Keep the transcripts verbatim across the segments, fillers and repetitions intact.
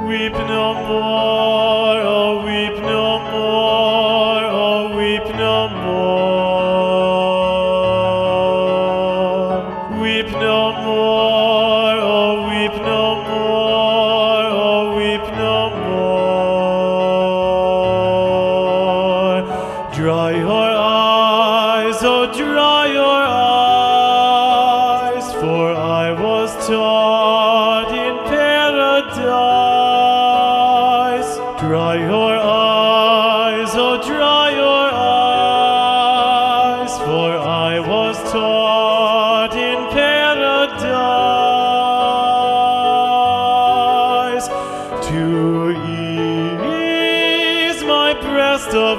Weep no more, oh weep no more, oh weep no more. Weep no more, oh weep no more, oh weep no more. Dry your eyes, oh dry your eyes, for I was taught in paradise. Dry your eyes, oh dry your eyes, for I was taught in paradise to ease my breast of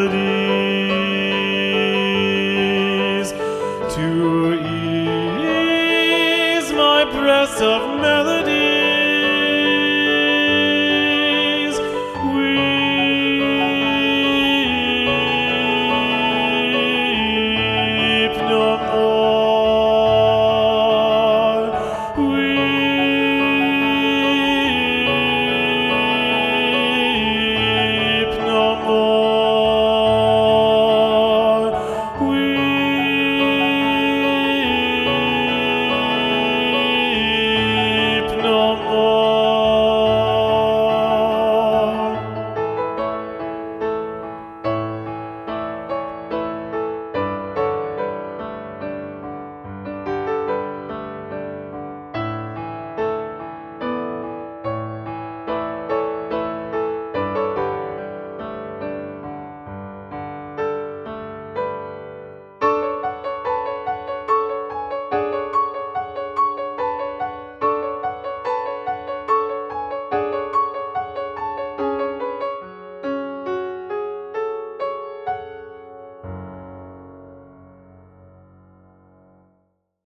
melodies, to ease my breast of melodies.